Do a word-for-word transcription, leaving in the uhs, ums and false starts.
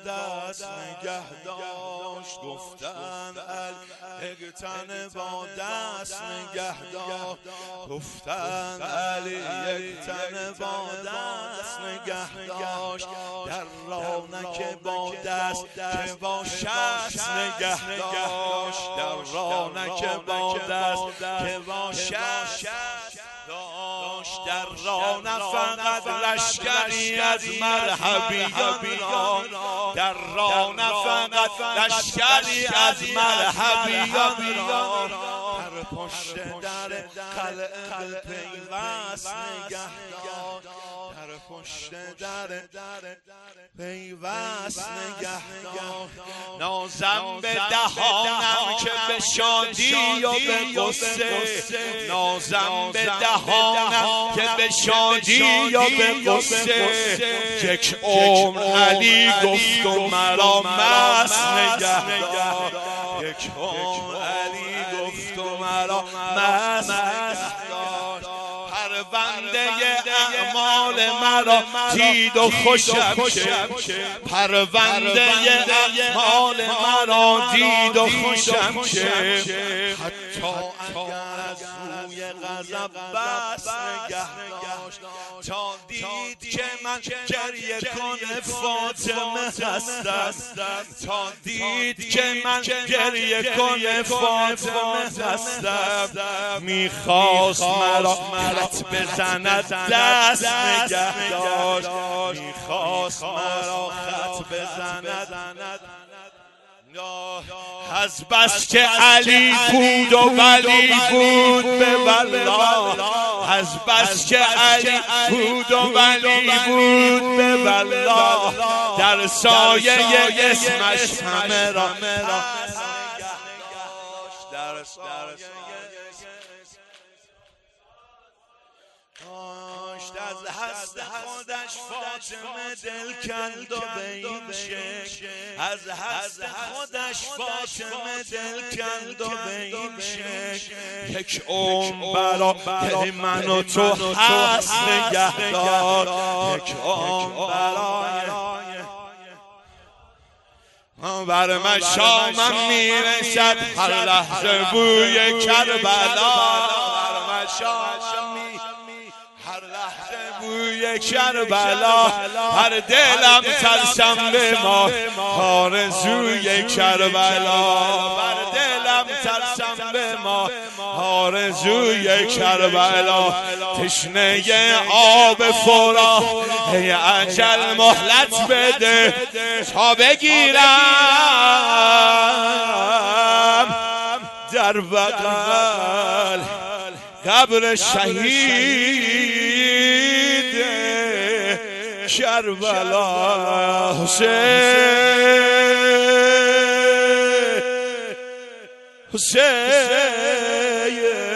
دست نگه داشت. گفتن علی یک تن با دست نگه داشت. گفتن علی یک تن با دست نگه داشت. در رونق با دست که با شست نگه داشت. در رونق با دست که با شست داشت. در راه نه فقط لشکری از مرحبیان را، در راه نه فقط لشکری از مرحبیان را، در پشت در قلعه پیوست نگه داشت. در پشت در پیوست نگه داشت. نازم به دهانم که به شادی و به غصه، نازم به دهانم که به شادی و به غصه. یک عمر علی گفت و مرا مست نگه داشت. یک عمر علی گفت و مرا مست نگه داشت. پرونده اعمال مرا دید و خوشم شد. پرونده اعمال مرا دید و خوشم شد. حتی اگر از روی غضب بس نگه داشت، تا دید که من گریه کن فاطمه هستم. تا دید که من گریه کن فاطمه هستم. میخواست مرا خط بزند دست نگه داشت. میخواست مرا خط بزند از بس که علی بود و ولی بود به والله. از بس که علی بود و ولی بود به والله. در سایه اسمش همه را در سایه از هست خودش فاطمه دل کند و به این شکل. از هست خودش فاطمه دل کند و به این شکل. یک عمر برای من و تو هست نگه دار. یک عمر برای بر مشامم میرسد هر لحظه بوی کربلا. بر مشامم هر لحظه بوی کربلا. هر دلم ترسم به ما آرزوی کربلا. بر دلم ترسم به ما آرزوی کربلا. تشنه آب فرات ای اجل مهلت بده تا بگیرم در بغل قبر شهید کربلا. حسین حسین